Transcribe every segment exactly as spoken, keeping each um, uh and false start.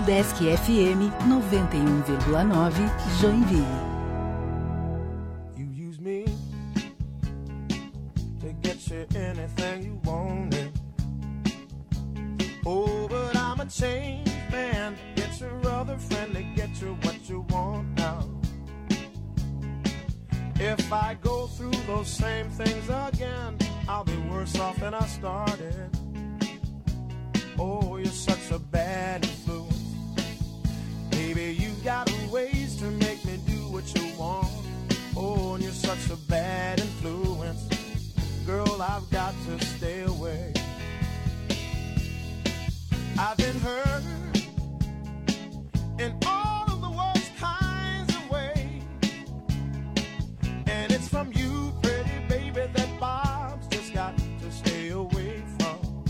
Udesc F M noventa e um vírgula nove, Joinville. You use me to get you anything you wanted. Oh, but I'm a changed man. Get your other friend to get you what you want now. If I go through those same things again, I'll be worse off than I started. Oh, you're such a bad influence. Baby, you got ways to make me do what you want. Oh, and you're such a bad influence. Girl, I've got to stay away. I've been hurt in all of the worst kinds of ways. And it's from you, pretty baby, that Bob's just got to stay away from.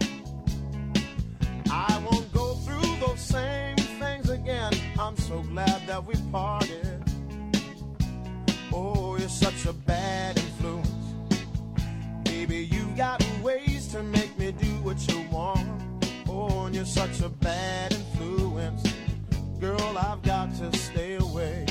I won't go through those same things again. I'm so glad that we parted. Oh, you're such a bad influence. Baby, you got ways to make me do what you want. Oh, and you're such a bad influence. Girl, I've got to stay away.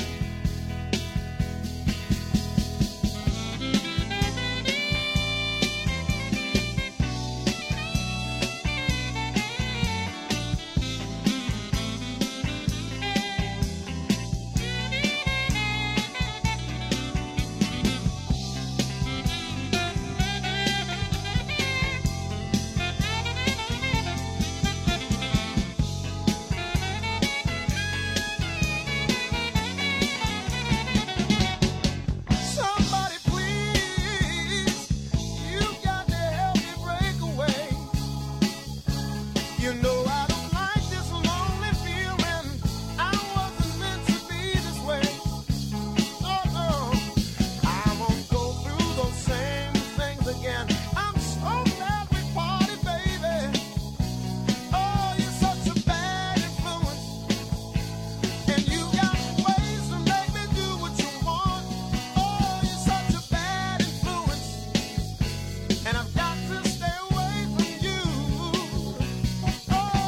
And I've got to stay away from you. Oh,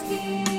Whiskey.